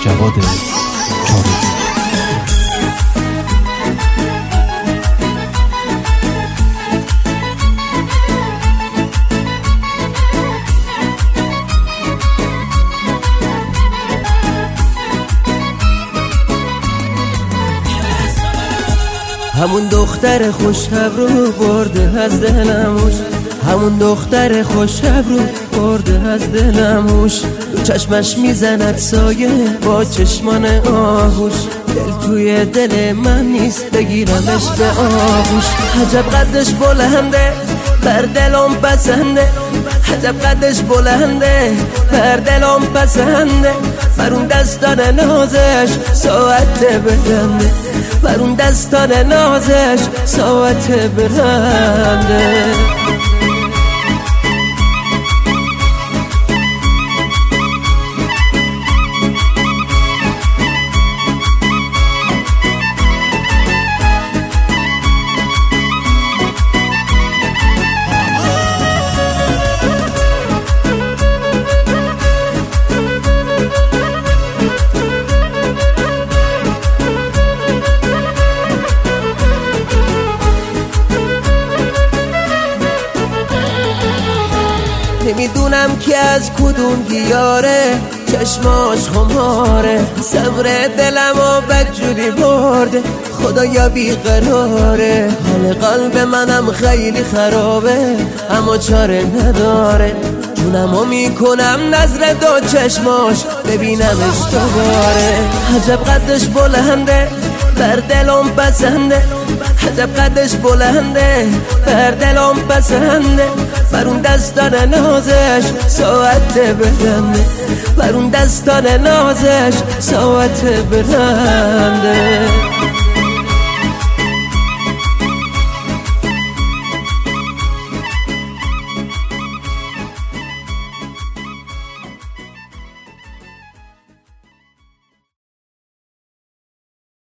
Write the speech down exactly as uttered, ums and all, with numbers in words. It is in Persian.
جواد چارو. همون دختر خوش ابرو برده از دلموش، همون دختر خوش ابرو برده از دلموش. دو چشمش میزند سایه با چشمان آهوش، دل توی دل من نیست بگیرمش به آغوش. عجب قدش بلنده بر دلم پسنده، عجب قدش بلنده بر دلم پسنده. بر اون دستان نازش ساعت برنده، بر اون دستان نازش ساعت برنده. نمیدونم که از کدوم دیاره چشماش خماره، صبر دلمو بدجوری برده خدایا بیقراره. حال قلب منم خیلی خرابه اما چاره نداره، جونمو میکنم نظر دو چشماش ببینمش دوباره. عجب قدش بلنده بر دلم پسنده، عجب قدش بلنده بر دلم پسنده. بر اون دستان نازش ساعت برنده، بر اون دستان نازش ساعت برنده.